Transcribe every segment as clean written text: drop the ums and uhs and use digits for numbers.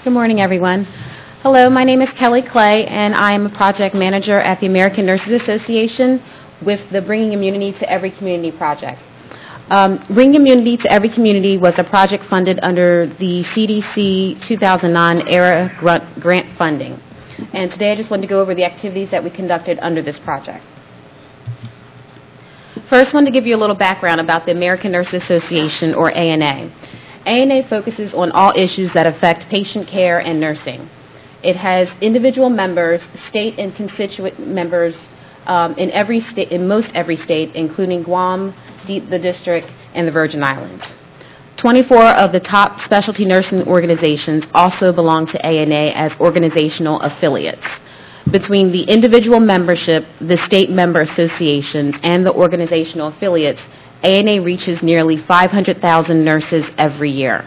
Good morning, everyone. Hello, my name is Kelly Clay, and I am a project manager at the American Nurses Association with the Bringing Immunity to Every Community project. Bringing Immunity to Every Community was a project funded under the CDC 2009 ERA grant funding. And today I just wanted to go over the activities that we conducted under this project. First, I wanted to give you a little background about the American Nurses Association, or ANA. ANA focuses on all issues that affect patient care and nursing. It has individual members, state and constituent members in most every state, including Guam, the District, and the Virgin Islands. 24 of the top specialty nursing organizations also belong to ANA as organizational affiliates. Between the individual membership, the state member associations, and the organizational affiliates, ANA reaches nearly 500,000 nurses every year.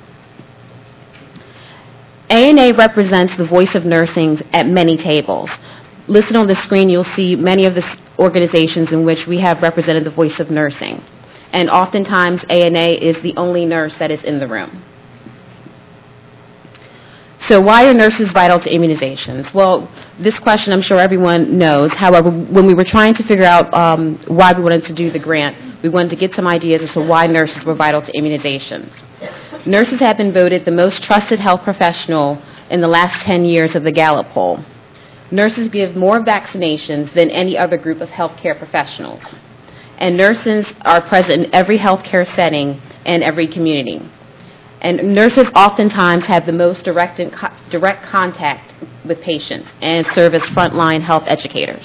ANA represents the voice of nursing at many tables. Listed on the screen, you'll see many of the organizations in which we have represented the voice of nursing. And oftentimes, ANA is the only nurse that is in the room. So why are nurses vital to immunizations? Well, this question I'm sure everyone knows. However, when we were trying to figure out why we wanted to do the grant, we wanted to get some ideas as to why nurses were vital to immunizations. Nurses have been voted the most trusted health professional in the last 10 years of the Gallup poll. Nurses give more vaccinations than any other group of healthcare professionals. And nurses are present in every healthcare setting and every community. And nurses oftentimes have the most direct contact with patients and serve as frontline health educators.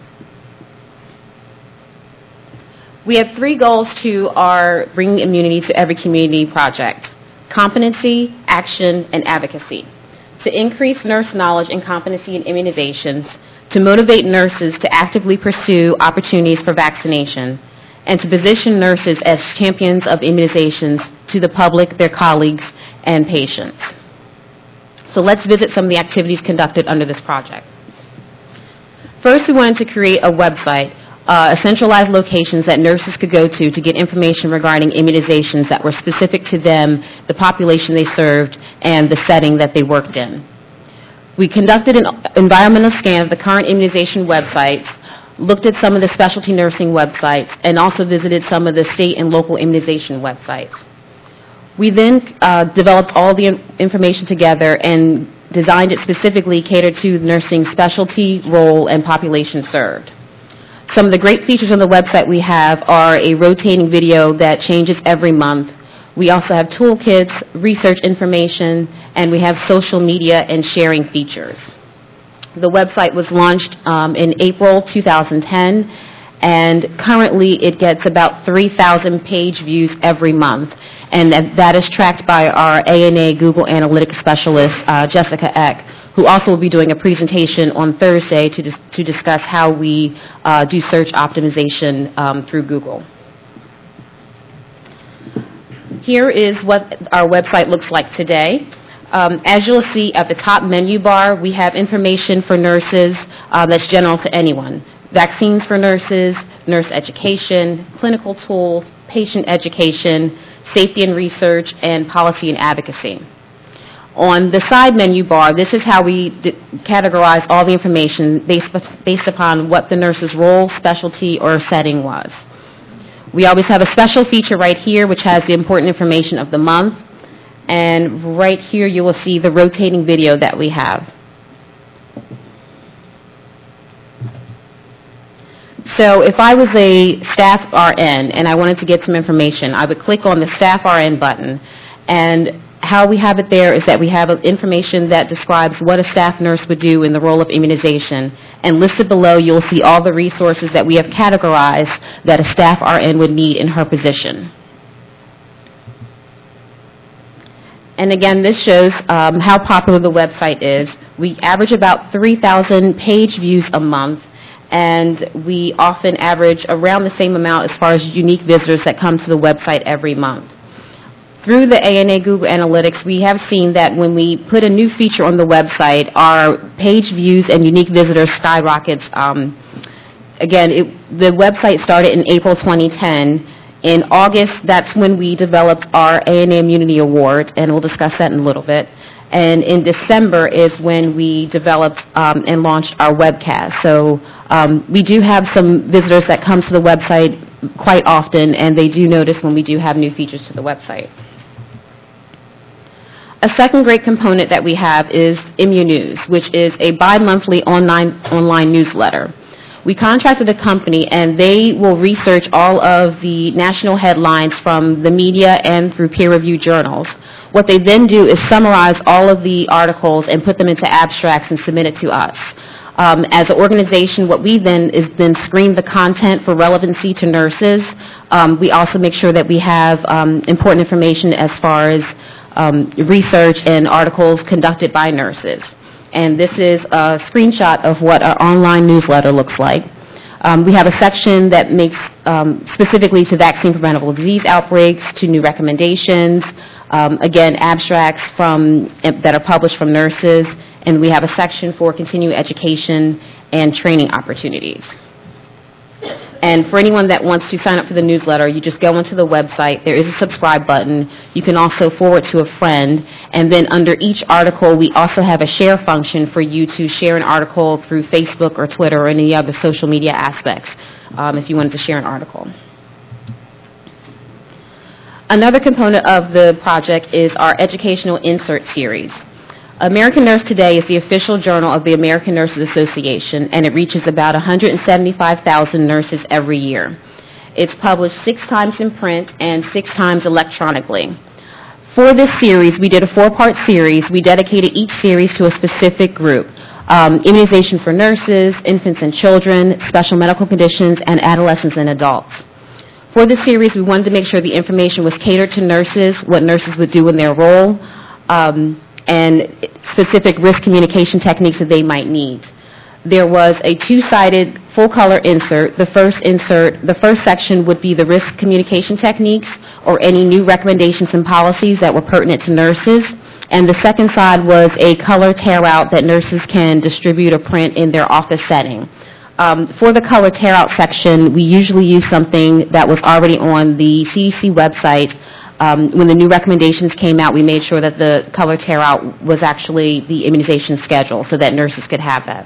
We have 3 goals to our Bringing Immunity to Every Community project: competency, action, and advocacy. To increase nurse knowledge and competency in immunizations, to motivate nurses to actively pursue opportunities for vaccination, and to position nurses as champions of immunizations to the public, their colleagues, and patients. So let's visit some of the activities conducted under this project. First, we wanted to create a website, a centralized locations that nurses could go to get information regarding immunizations that were specific to them, the population they served, and the setting that they worked in. We conducted an environmental scan of the current immunization websites, looked at some of the specialty nursing websites, and also visited some of the state and local immunization websites. We then developed all the information together and designed it specifically catered to nursing specialty, role, and population served. Some of the great features on the website we have are a rotating video that changes every month. We also have toolkits, research information, and we have social media and sharing features. The website was launched in April 2010, and currently it gets about 3,000 page views every month, and that is tracked by our ANA Google Analytics specialist, Jessica Eck, who also will be doing a presentation on Thursday to discuss how we do search optimization through Google. Here is what our website looks like today. As you'll see at the top menu bar, we have information for nurses that's general to anyone. Vaccines for nurses, nurse education, clinical tools, patient education, safety and research, and policy and advocacy. On the side menu bar, this is how we categorize all the information based upon what the nurse's role, specialty, or setting was. We always have a special feature right here which has the important information of the month. And right here you will see the rotating video that we have. So if I was a staff RN and I wanted to get some information, I would click on the staff RN button. And how we have it there is that we have information that describes what a staff nurse would do in the role of immunization. And listed below, you'll see all the resources that we have categorized that a staff RN would need in her position. And again, this shows how popular the website is. We average about 3,000 page views a month, and we often average around the same amount as far as unique visitors that come to the website every month. Through the ANA Google Analytics, we have seen that when we put a new feature on the website, our page views and unique visitors skyrockets. Again, the website started in April 2010. In August, that's when we developed our ANA Immunity Award, and we'll discuss that in a little bit. And in December is when we developed and launched our webcast. So we do have some visitors that come to the website quite often, and they do notice when we do have new features to the website. A second great component that we have is ImmuNews, which is a bi-monthly online newsletter. We contracted a company, and they will research all of the national headlines from the media and through peer-reviewed journals. What they then do is summarize all of the articles and put them into abstracts and submit it to us. As an organization, what we then screen the content for relevancy to nurses. We also make sure that we have important information as far as research and articles conducted by nurses. And this is a screenshot of what our online newsletter looks like. We have a section that makes specifically to vaccine preventable disease outbreaks, to new recommendations, again, abstracts that are published from nurses, and we have a section for continuing education and training opportunities. And for anyone that wants to sign up for the newsletter, you just go onto the website. There is a subscribe button. You can also forward to a friend. And then under each article, we also have a share function for you to share an article through Facebook or Twitter or any other social media aspects if you wanted to share an article. Another component of the project is our educational insert series. American Nurse Today is the official journal of the American Nurses Association, and it reaches about 175,000 nurses every year. It's published 6 times in print and 6 times electronically. For this series, we did a 4-part series. We dedicated each series to a specific group: immunization for nurses, infants and children, special medical conditions, and adolescents and adults. For this series, we wanted to make sure the information was catered to nurses, what nurses would do in their role, and specific risk communication techniques that they might need. There was a 2-sided full-color insert. The first section would be the risk communication techniques or any new recommendations and policies that were pertinent to nurses. And the second side was a color tear-out that nurses can distribute or print in their office setting. For the color tear-out section, we usually use something that was already on the CDC website. When the new recommendations came out, we made sure that the color tear-out was actually the immunization schedule so that nurses could have that.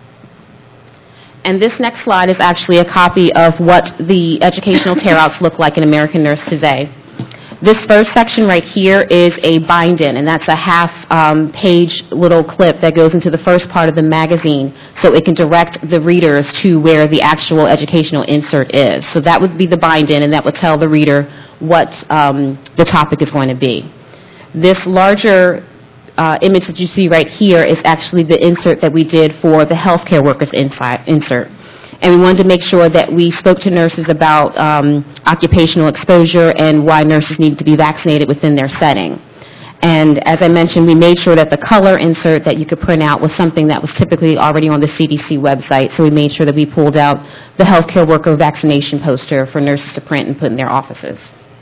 And this next slide is actually a copy of what the educational tear-outs look like in American Nurse Today. This first section right here is a bind-in, and that's a half-page little clip that goes into the first part of the magazine so it can direct the readers to where the actual educational insert is. So that would be the bind-in, and that would tell the reader what the topic is going to be. This larger image that you see right here is actually the insert that we did for the healthcare workers insert. And we wanted to make sure that we spoke to nurses about occupational exposure and why nurses need to be vaccinated within their setting. And as I mentioned, we made sure that the color insert that you could print out was something that was typically already on the CDC website, so we made sure that we pulled out the healthcare worker vaccination poster for nurses to print and put in their offices.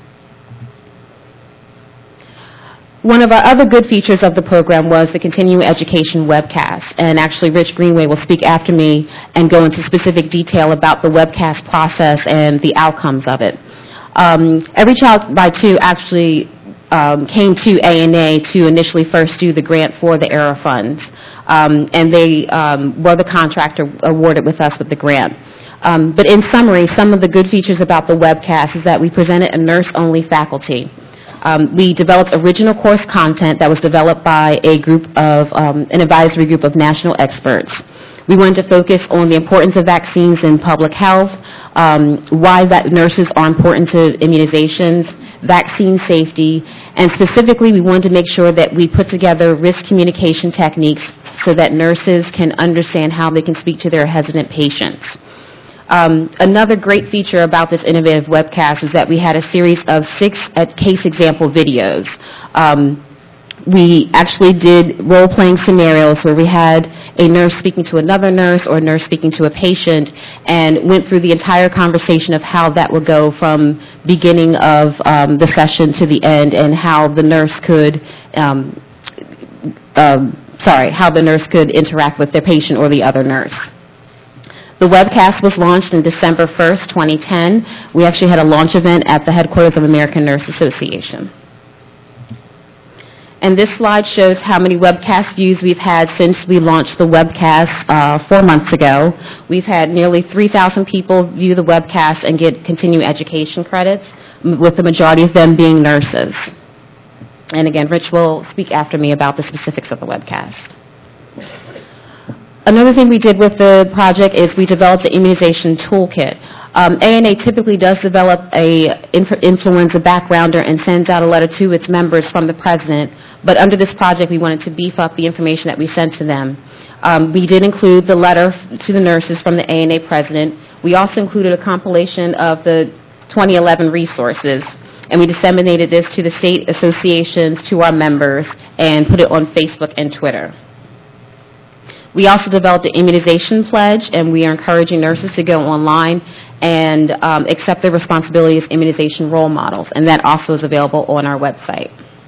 One of our other good features of the program was the continuing education webcast, and actually Rich Greenway will speak after me and go into specific detail about the webcast process and the outcomes of it. Every Child by Two actually came to ANA to initially first do the grant for the ERA funds, and they were the contractor awarded with us with the grant. But in summary, some of the good features about the webcast is that we presented a nurse-only faculty. We developed original course content that was developed by a group of, an advisory group of national experts. We wanted to focus on the importance of vaccines in public health, why that nurses are important to immunizations, vaccine safety, and specifically we wanted to make sure that we put together risk communication techniques so that nurses can understand how they can speak to their hesitant patients. Another great feature about this innovative webcast is that we had a series of 6 case example videos. We actually did role-playing scenarios where we had a nurse speaking to another nurse or a nurse speaking to a patient and went through the entire conversation of how that would go from beginning of the session to the end and how the nurse could how the nurse could interact with their patient or the other nurse. The webcast was launched in December 1st, 2010. We actually had a launch event at the headquarters of American Nurse Association. And this slide shows how many webcast views we've had since we launched the webcast 4 months ago. We've had nearly 3,000 people view the webcast and get continuing education credits, with the majority of them being nurses. And again, Rich will speak after me about the specifics of the webcast. Another thing we did with the project is we developed an immunization toolkit. ANA typically does develop a influenza backgrounder and sends out a letter to its members from the president, but under this project we wanted to beef up the information that we sent to them. We did include the letter to the nurses from the ANA president. We also included a compilation of the 2011 resources, and we disseminated this to the state associations, to our members, and put it on Facebook and Twitter. We also developed an immunization pledge, and we are encouraging nurses to go online and accept their responsibility as immunization role models, and that also is available on our website.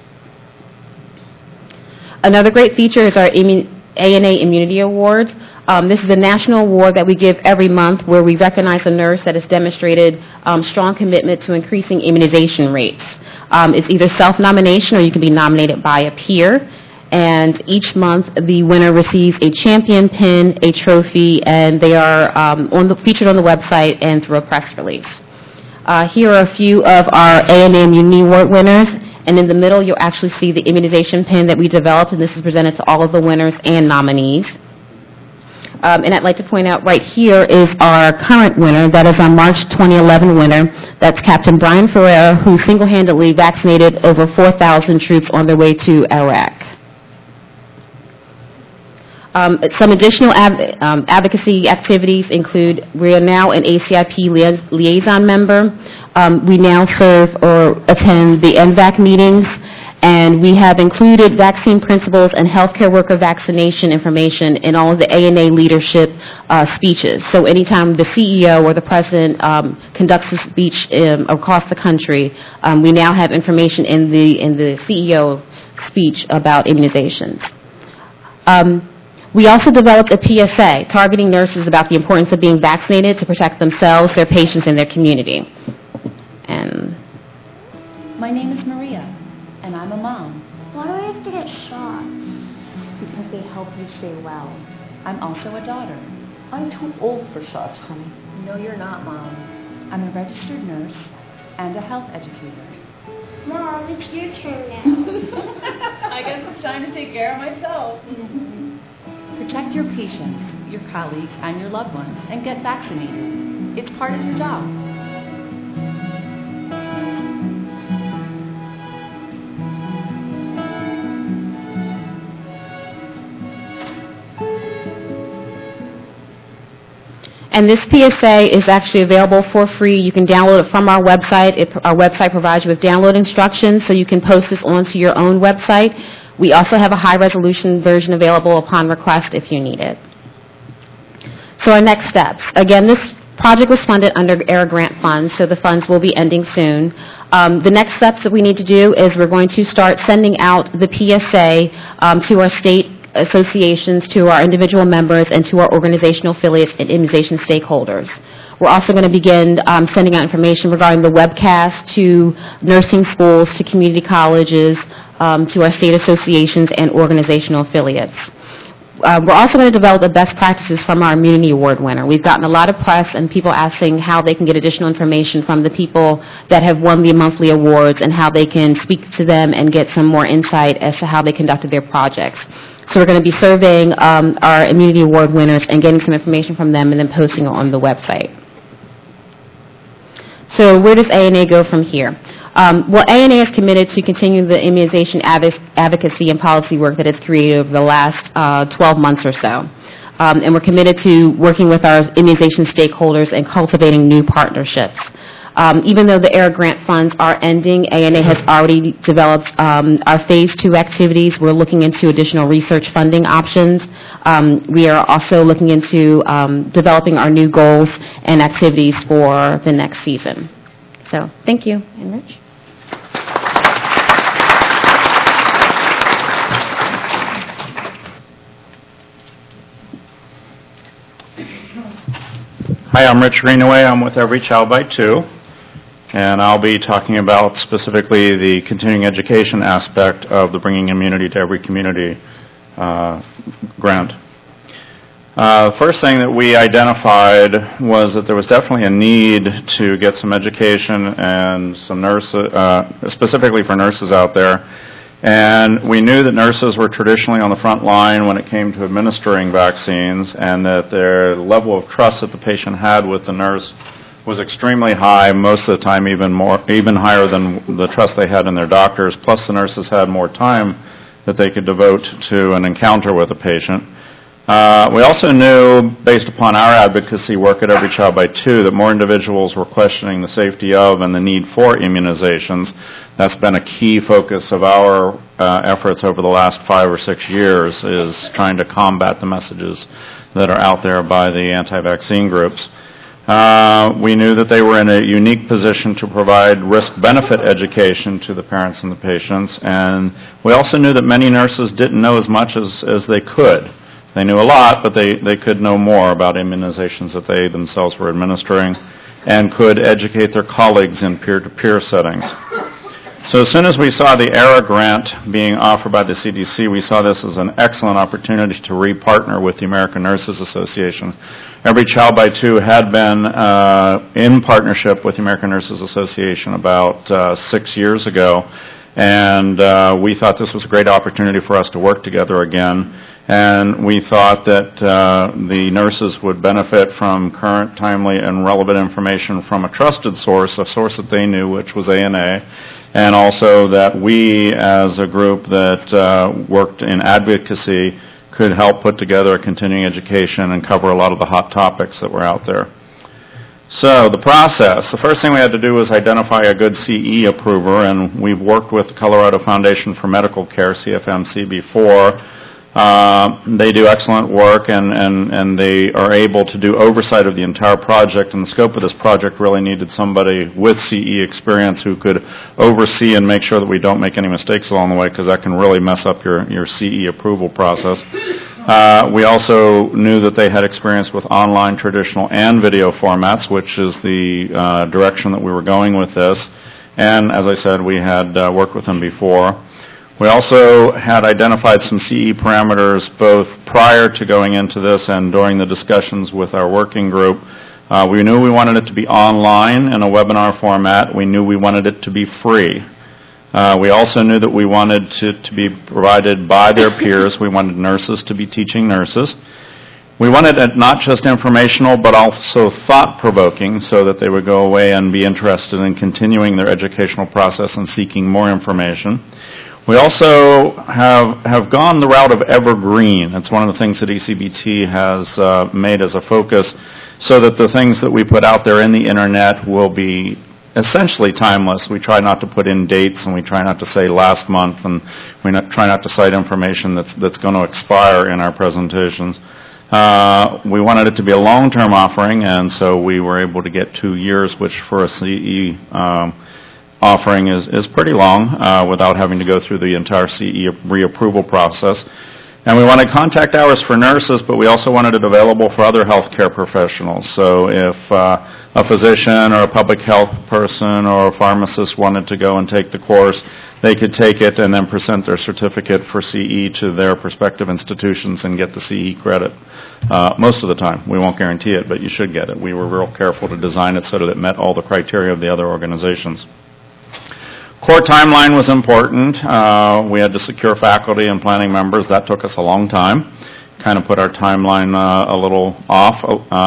Another great feature is our ANA Immunity Awards. This is a national award that we give every month where we recognize a nurse that has demonstrated strong commitment to increasing immunization rates. It's either self-nomination or you can be nominated by a peer. And each month, the winner receives a champion pin, a trophy, and they are featured on the website and through a press release. Here are a few of our ANA Immunity Award winners, and in the middle, you'll actually see the immunization pin that we developed, and this is presented to all of the winners and nominees. And I'd like to point out right here is our current winner. That is our March 2011 winner. That's Captain Brian Ferreira, who single-handedly vaccinated over 4,000 troops on their way to Iraq. Some additional advocacy activities include we are now an ACIP liaison member. We now serve or attend the NVAC meetings, and we have included vaccine principles and healthcare worker vaccination information in all of the ANA leadership speeches. So anytime the CEO or the president conducts a speech across the country, we now have information in the CEO speech about immunizations. We also developed a PSA targeting nurses about the importance of being vaccinated to protect themselves, their patients, and their community. And my name is Maria, and I'm a mom. Why do I have to get shots? Because they help you stay well. I'm also a daughter. I'm too old for shots, honey. No, you're not, Mom. I'm a registered nurse and a health educator. Mom, it's your turn now. I guess it's time to take care of myself. Protect your patients, your colleagues, and your loved ones, and get vaccinated. It's part of your job. And this PSA is actually available for free. You can download it from our website. Our website provides you with download instructions, so you can post this onto your own website. We also have a high-resolution version available upon request if you need it. So our next steps. Again, this project was funded under AIR grant funds, so the funds will be ending soon. The next steps that we need to do is we're going to start sending out the PSA to our state associations, to our individual members, and to our organizational affiliates and immunization stakeholders. We're also going to begin sending out information regarding the webcast to nursing schools, to community colleges, to our state associations and organizational affiliates. We're also going to develop the best practices from our Immunity Award winner. We've gotten a lot of press and people asking how they can get additional information from the people that have won the monthly awards and how they can speak to them and get some more insight as to how they conducted their projects. So we're going to be surveying our Immunity Award winners and getting some information from them and then posting it on the website. So where does ANA go from here? Well, ANA is committed to continue the immunization advocacy and policy work that it's created over the last 12 months or so. And we're committed to working with our immunization stakeholders and cultivating new partnerships. Even though the AIR grant funds are ending, ANA has already developed our Phase 2 activities. We're looking into additional research funding options. We are also looking into developing our new goals and activities for the next season. So, thank you. And Rich? Hi, I'm Rich Greenaway. I'm with Every Child by Two, and I'll be talking about specifically the continuing education aspect of the Bringing Immunity to Every Community grant. First thing that we identified was that there was definitely a need to get some education and some nurses, specifically for nurses out there. And we knew that nurses were traditionally on the front line when it came to administering vaccines, and that their level of trust that the patient had with the nurse was extremely high, most of the time even higher than the trust they had in their doctors. Plus, the nurses had more time that they could devote to an encounter with a patient. We also knew, based upon our advocacy work at Every Child by Two, that more individuals were questioning the safety of and the need for immunizations. That's been a key focus of our efforts over the last 5 or 6 years, is trying to combat the messages that are out there by the anti-vaccine groups. We knew that they were in a unique position to provide risk-benefit education to the parents and the patients, and we also knew that many nurses didn't know as much as they could. They knew a lot, but they could know more about immunizations that they themselves were administering and could educate their colleagues in peer-to-peer settings. So as soon as we saw the ERA grant being offered by the CDC, we saw this as an excellent opportunity to re-partner with the American Nurses Association. Every Child by Two had been in partnership with the American Nurses Association about 6 years ago, and we thought this was a great opportunity for us to work together again. And we thought that the nurses would benefit from current, timely, and relevant information from a trusted source, a source that they knew, which was ANA, and also that we, as a group that worked in advocacy, could help put together a continuing education and cover a lot of the hot topics that were out there. So the process, the first thing we had to do was identify a good CE approver, and we've worked with the Colorado Foundation for Medical Care, CFMC, before. They do excellent work, and they are able to do oversight of the entire project, and the scope of this project really needed somebody with CE experience who could oversee and make sure that we don't make any mistakes along the way, because that can really mess up your CE approval process. We also knew that they had experience with online, traditional, and video formats, which is the direction that we were going with this. And as I said, we had worked with them before. We also had identified some CE parameters both prior to going into this and during the discussions with our working group. We knew we wanted it to be online in a webinar format. We knew we wanted it to be free. We also knew that we wanted to be provided by their peers. We wanted nurses to be teaching nurses. We wanted it not just informational, but also thought-provoking, so that they would go away and be interested in continuing their educational process and seeking more information. We also have gone the route of evergreen. It's one of the things that ECBT has made as a focus, so that the things that we put out there in the internet will be essentially timeless. We try not to put in dates, and we try not to say last month, and we try not to cite information that's going to expire in our presentations. We wanted it to be a long-term offering, and so we were able to get 2 years, which for a CE offering is pretty long without having to go through the entire CE reapproval process. And we wanted contact hours for nurses, but we also wanted it available for other healthcare professionals. So if a physician or a public health person or a pharmacist wanted to go and take the course, they could take it and then present their certificate for CE to their respective institutions and get the CE credit. Most of the time. We won't guarantee it, but you should get it. We were real careful to design it so that it met all the criteria of the other organizations. Core timeline was important. We had to secure faculty and planning members. That took us a long time. Kind of put our timeline a little off.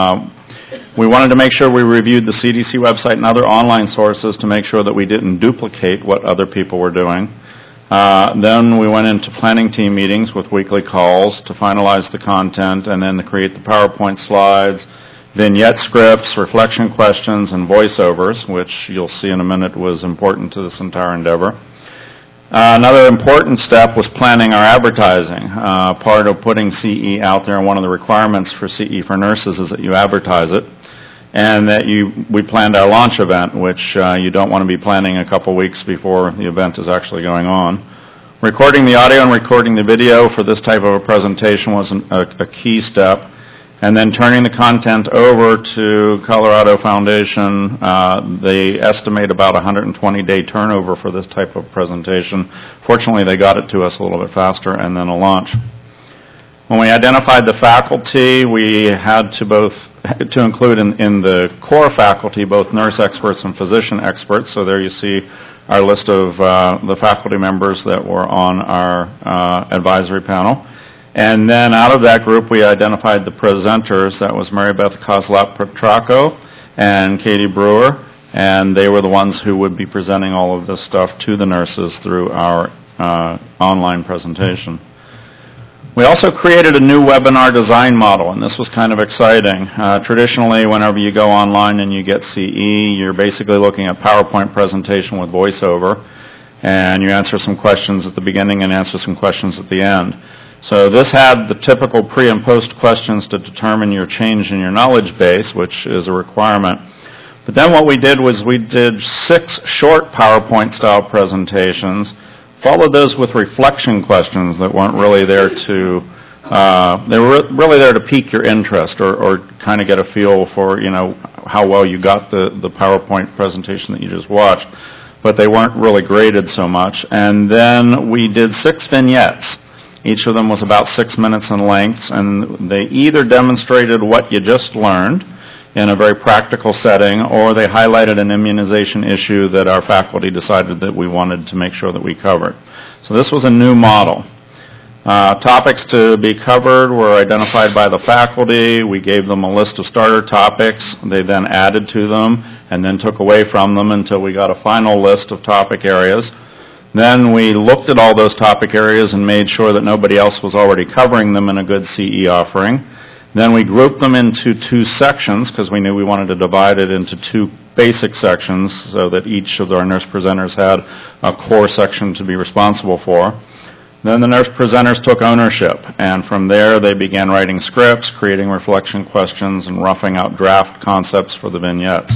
We wanted to make sure we reviewed the CDC website and other online sources to make sure that we didn't duplicate what other people were doing. Then we went into planning team meetings with weekly calls to finalize the content and then to create the PowerPoint slides, vignette scripts, reflection questions, and voiceovers, which you'll see in a minute was important to this entire endeavor. Another important step was planning our advertising. Part of putting CE out there, and one of the requirements for CE for nurses is that you advertise it, and that we planned our launch event, which you don't want to be planning a couple weeks before the event is actually going on. Recording the audio and recording the video for this type of a presentation was a key step. and then turning the content over to Colorado Foundation. They estimate about 120-day turnover for this type of presentation. Fortunately, they got it to us a little bit faster, and then a launch. When we identified the faculty, we had to include in the core faculty both nurse experts and physician experts. So there you see our list of the faculty members that were on our advisory panel. And then out of that group, we identified the presenters. That was Mary Beth Kozlap-Petraco and Katie Brewer, and they were the ones who would be presenting all of this stuff to the nurses through our online presentation. We also created a new webinar design model, and this was kind of exciting. Traditionally, whenever you go online and you get CE, you're basically looking at PowerPoint presentation with voiceover, and you answer some questions at the beginning and answer some questions at the end. So this had the typical pre- and post questions to determine your change in your knowledge base, which is a requirement. But then what we did was we did 6 short PowerPoint-style presentations, followed those with reflection questions that weren't really there to, they were really there to pique your interest or kind of get a feel for, how well you got the PowerPoint presentation that you just watched. But they weren't really graded so much. And then we did 6 vignettes. Each of them was about 6 minutes in length, and they either demonstrated what you just learned in a very practical setting, or they highlighted an immunization issue that our faculty decided that we wanted to make sure that we covered. So this was a new model. Topics to be covered were identified by the faculty. We gave them a list of starter topics. They then added to them and then took away from them until we got a final list of topic areas. Then we looked at all those topic areas and made sure that nobody else was already covering them in a good CE offering. Then we grouped them into 2 sections because we knew we wanted to divide it into 2 basic sections so that each of our nurse presenters had a core section to be responsible for. Then the nurse presenters took ownership, and from there they began writing scripts, creating reflection questions, and roughing out draft concepts for the vignettes.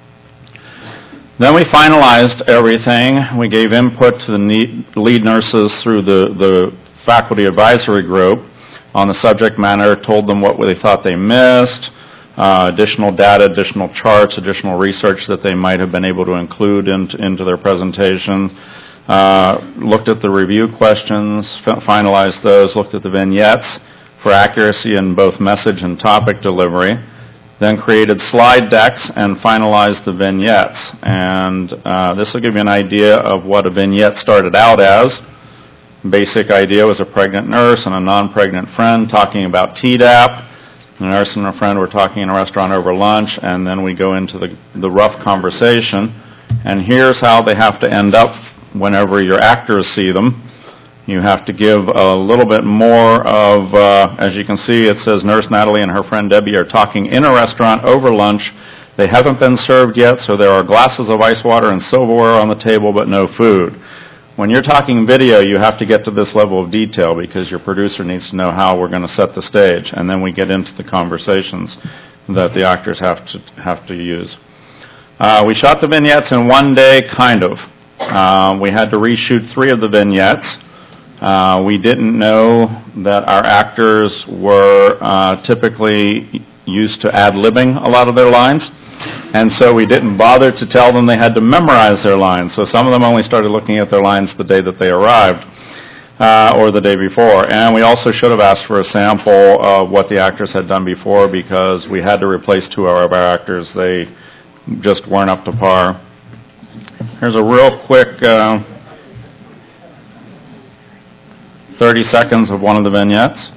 Then we finalized everything. We gave input to the lead nurses through the faculty advisory group on the subject matter, told them what they thought they missed, additional data, additional charts, additional research that they might have been able to include into their presentations, looked at the review questions, finalized those, looked at the vignettes for accuracy in both message and topic delivery, then created slide decks and finalized the vignettes. And this will give you an idea of what a vignette started out as. Basic idea was a pregnant nurse and a non-pregnant friend talking about Tdap. The nurse and a friend were talking in a restaurant over lunch, and then we go into the rough conversation. And here's how they have to end up whenever your actors see them. You have to give a little bit more of, as you can see, it says Nurse Natalie and her friend Debbie are talking in a restaurant over lunch. They haven't been served yet, so there are glasses of ice water and silverware on the table, but no food. When you're talking video, you have to get to this level of detail because your producer needs to know how we're going to set the stage, and then we get into the conversations that the actors have to use. We shot the vignettes in 1 day, kind of. We had to reshoot 3 of the vignettes. We didn't know that our actors were typically used to ad-libbing a lot of their lines, and so we didn't bother to tell them they had to memorize their lines. So some of them only started looking at their lines the day that they arrived or the day before. And we also should have asked for a sample of what the actors had done before because we had to replace 2 of our actors. They just weren't up to par. Here's a real quick 30 seconds of one of the vignettes.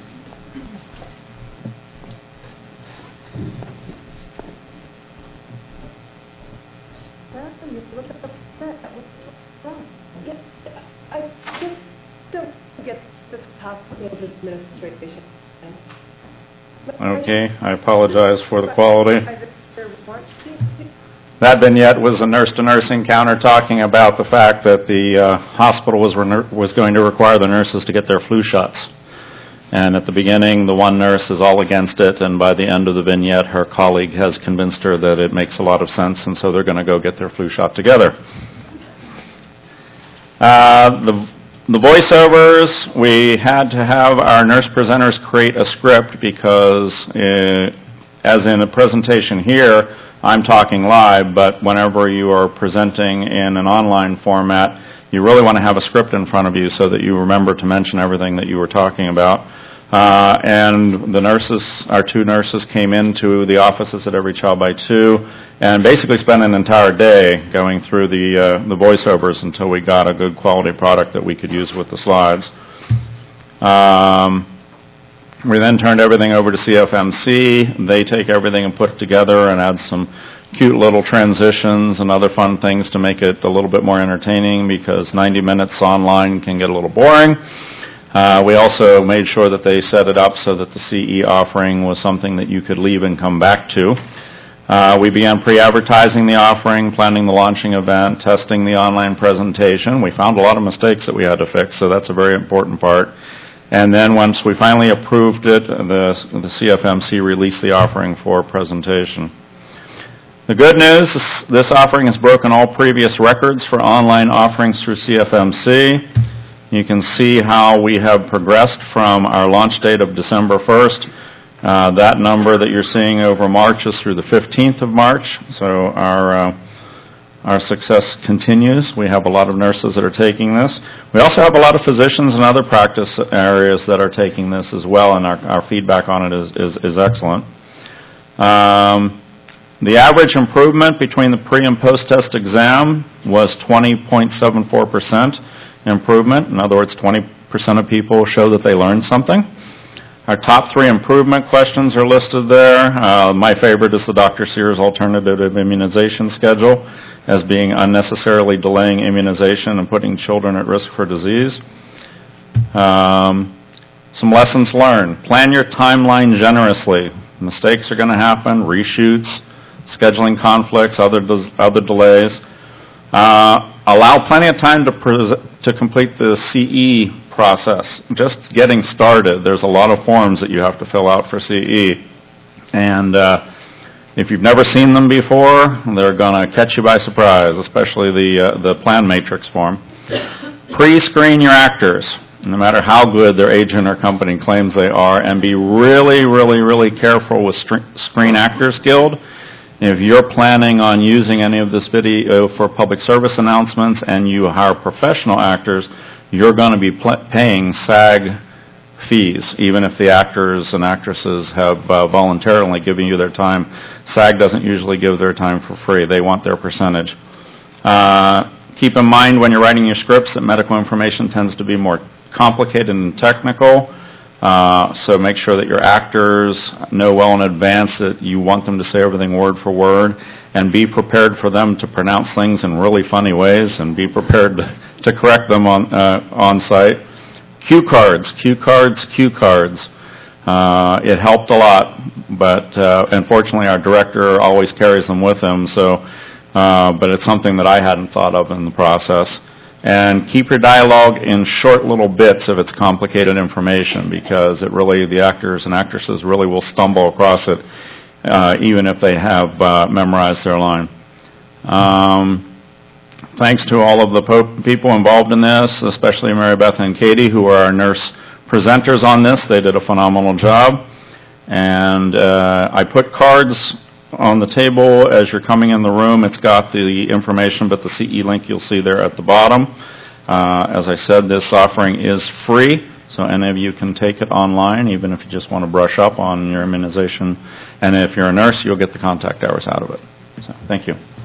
I just don't get this hospital administration. Okay, I apologize for the quality. That vignette was a nurse-to-nurse encounter talking about the fact that the hospital was going to require the nurses to get their flu shots. And at the beginning, the one nurse is all against it, and by the end of the vignette, her colleague has convinced her that it makes a lot of sense, and so they're going to go get their flu shot together. The The voiceovers, we had to have our nurse presenters create a script because, as in a presentation here, I'm talking live, but whenever you are presenting in an online format, you really want to have a script in front of you so that you remember to mention everything that you were talking about. And the nurses, our two nurses, came into the offices at Every Child by Two and basically spent an entire day going through the voiceovers until we got a good quality product that we could use with the slides. We then turned everything over to CFMC. They take everything and put it together and add some cute little transitions and other fun things to make it a little bit more entertaining because 90 minutes online can get a little boring. We also made sure that they set it up so that the CE offering was something that you could leave and come back to. We began pre-advertising the offering, planning the launching event, testing the online presentation. We found a lot of mistakes that we had to fix, so that's a very important part. And then once we finally approved it, the CFMC released the offering for presentation. The good news is this offering has broken all previous records for online offerings through CFMC. You can see how we have progressed from our launch date of December 1st. That number that you're seeing over March is through the 15th of March. So our success continues. We have a lot of nurses that are taking this. We also have a lot of physicians and other practice areas that are taking this as well, and our feedback on it is excellent. The average improvement between the pre- and post-test exam was 20.74% improvement. In other words, 20% of people show that they learned something. Our top 3 improvement questions are listed there. My favorite is the Dr. Sears alternative immunization schedule as being unnecessarily delaying immunization and putting children at risk for disease. Some lessons learned. Plan your timeline generously. Mistakes are going to happen, reshoots, scheduling conflicts, other delays. Allow plenty of time to complete the CE process. Just getting started, there's a lot of forms that you have to fill out for CE. And if you've never seen them before, they're going to catch you by surprise, especially the plan matrix form. Pre-screen your actors, no matter how good their agent or company claims they are, and be really, really, really careful with Screen Actors Guild. If you're planning on using any of this video for public service announcements and you hire professional actors, you're going to be paying SAG fees, even if the actors and actresses have voluntarily given you their time. SAG doesn't usually give their time for free. They want their percentage. Keep in mind when you're writing your scripts that medical information tends to be more complicated and technical. So make sure that your actors know well in advance that you want them to say everything word for word, and be prepared for them to pronounce things in really funny ways, and be prepared to correct them on site. Cue cards. It helped a lot, but unfortunately our director always carries them with him. So, but it's something that I hadn't thought of in the process. And keep your dialogue in short little bits if it's complicated information, because it really, the actors and actresses really will stumble across it, even if they have memorized their line. Thanks to all of the people involved in this, especially Mary Beth and Katie, who are our nurse presenters on this. They did a phenomenal job. And I put cards on the table as you're coming in the room. It's got the information, but the CE link you'll see there at the bottom. As I said, this offering is free, so any of you can take it online, even if you just want to brush up on your immunization. And if you're a nurse, you'll get the contact hours out of it. So, thank you.